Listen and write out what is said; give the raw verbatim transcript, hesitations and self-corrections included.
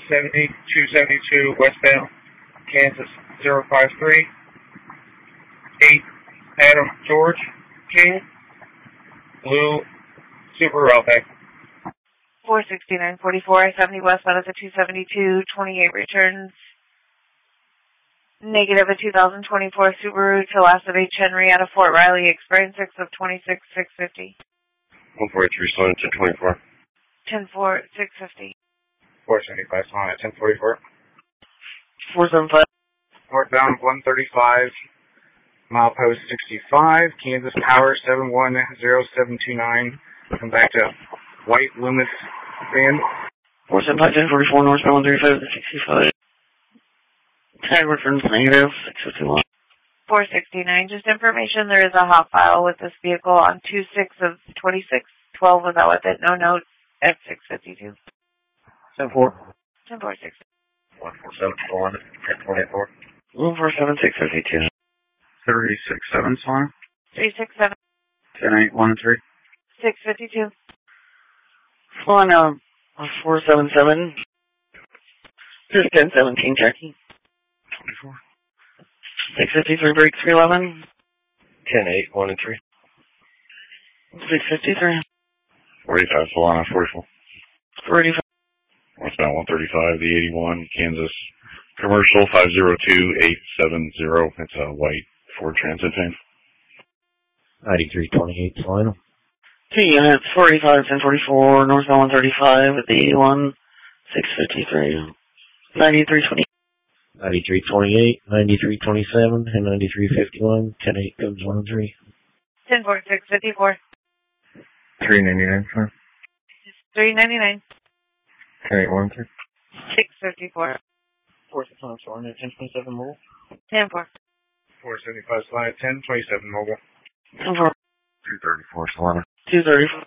seventy, two seventy-two westbound, Kansas zero five three. eight Adam George King, blue Subaru Outback. four sixty-nine forty-four, I seventy westbound at the two seventy-two, twenty-eight returns. Negative a two thousand twenty-four Subaru Telasa H. Henry out of Fort Riley, expiring six of twenty-six, six fifty. one forty-three, slowing at ten twenty-four. ten four, six fifty. four seventy-five, slowing at ten forty-four. four seventy-five. Northbound one thirty-five, milepost sixty-five, Kansas Power seven one zero seven two nine. Come back to White Loomis Band. four seventy-five, ten forty-four, northbound one thirty-five to sixty-five. Tag returns negative, six fifty-one. four sixty-nine, just information, there is a hot file with this vehicle on two six of twenty-six, twelve was out with it, no notes, at six fifty-two. ten four. ten four, six fifty. one four seven four, ten twenty-four. one four seven, six fifty-two. three six seven, slowing. three six seven. ten eight one three. six fifty-two. Flying out four seven seven. Just ten seventeen, Jackie. twenty-four. six fifty-three, break three eleven. ten eight, one and three. six fifty-three. forty-five, Solana, forty-four. forty-five. Westbound one thirty-five, the eighty-one, Kansas Commercial five zero two eight seven zero. It's a white Ford Transit van. ninety-three twenty-eight, Solana. Two units, forty-five, ten forty-four, northbound one thirty-five at the eighty-one, six fifty-three. ninety-three twenty. ninety-three twenty-eight, ninety-three twenty-seven, and ninety-three fifty-one, ten eight comes one three. ten four, six fifty-four. three ninety-nine, slowing. three ninety-nine. ten eight one three. six fifty-four. four six one, slowing at ten twenty-seven mobile. ten four. four seventy-five, slowing at ten twenty-seven mobile. ten four. two thirty-four, Solana. two thirty-four.